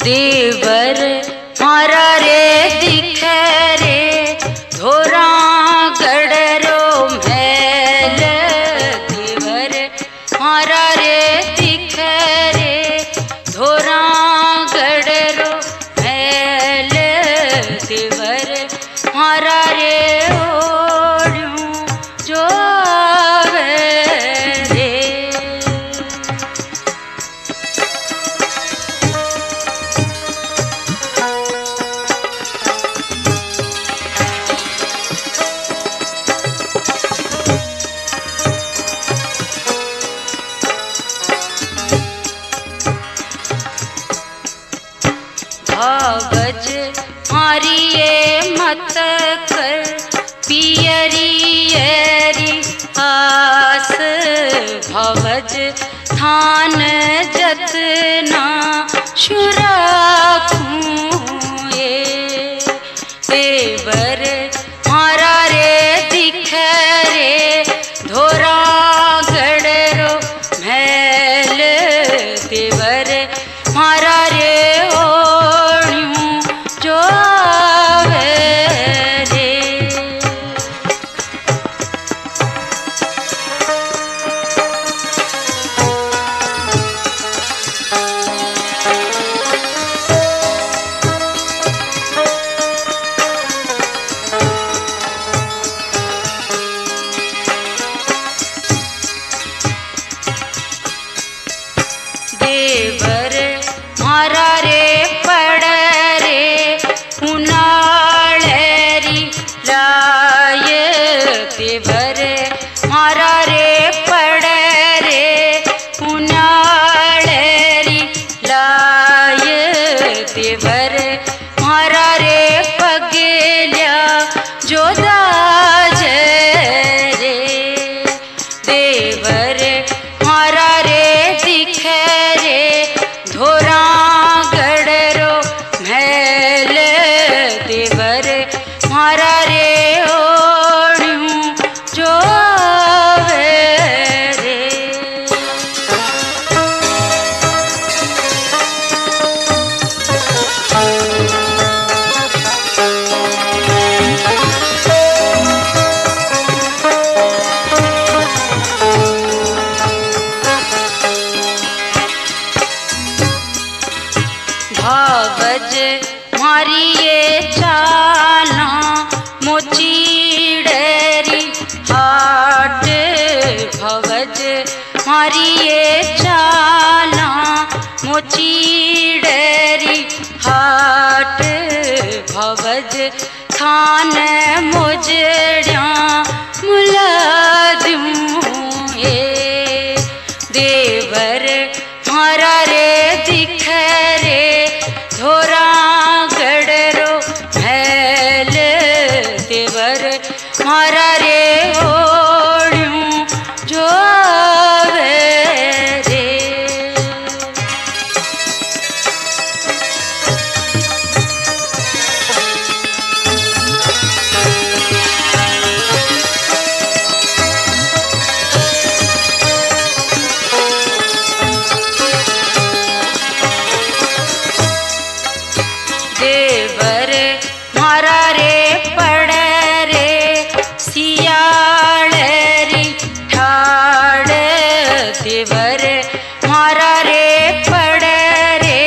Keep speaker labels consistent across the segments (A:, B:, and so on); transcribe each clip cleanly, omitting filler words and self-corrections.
A: देवर मारा रे दिखे रे धोरा गड़रो महल। देवर मारा रे दिखे रे धोरा गड़रो महल। देवर मारा रे ओढ़ूं जो आवे रे। भावज मारिए मत कर पियरियरी आस। भवज थान जतना शुराखूं ये। देवर मारा रे दिखे रे धोरा गड़रो महल। देवर मारा रे ओढ़ूं जो आवे रे। देवर मारा रे पड़ रे उनाळेरी लाय। देवर मारा रे पड़ रे उनाळेरी लाय। देवर मारा रे पगल्या जो दाज रे। देवर मारा रे दिखे रे धोरा गड़रो महल। देवर मारा रे ओढ़ूं जो आवे रे। भावज मारिए चाला मोचीड़ेरी हाट। भवज मारिए चाला मोचीड़ेरी हाट। भवज थान मुजड़ा मुलादूं ये। देवर मारा रे दिखे रे धोरा गड़रो महल। देवर मारा रे ओढ़ूं जो आवे रे। देवर मारा रे पड़ रे सियाळेरी ठाड़। देवर मारा रे पड़ रे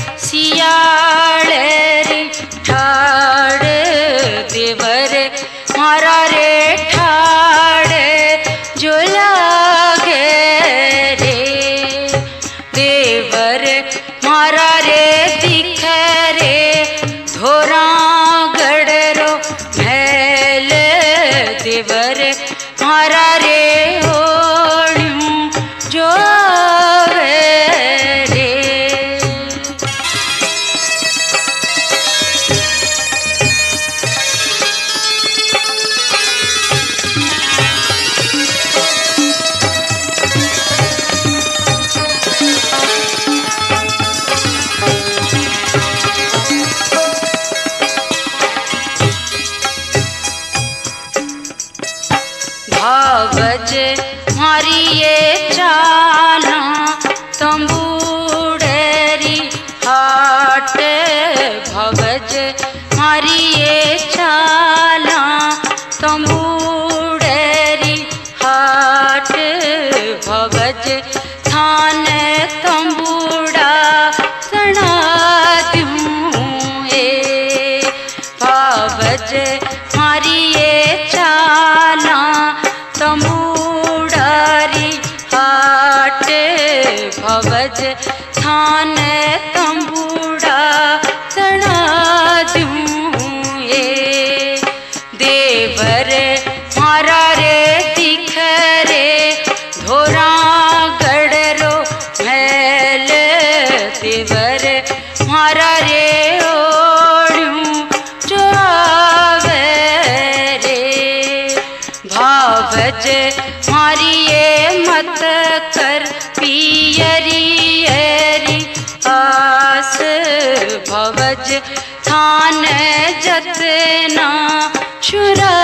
A: सियाळेरी ठाड़। देवर मारा रे ठाड़ जो लागे रे। देवर मारा रे दिखे रे धोरा गड़रो महल। देवर मारा रे ओढ़ूं जो आवे रे। भावज मारिए चाला तंबूड़ेरी हाट। भवज थान तंबूड़ा सना दूं ए भवज मारी ये चाला तंबूड़ारी हाट भवज थान तंबूड़ा सना दूं ए देवर मारा रे दिख रे धोरा गड़रो महल देवर मारा रे ओढ़ूं जो आवे रे भावज मारिए मत कर पियरी एरी आस भवज थान जतना शुरा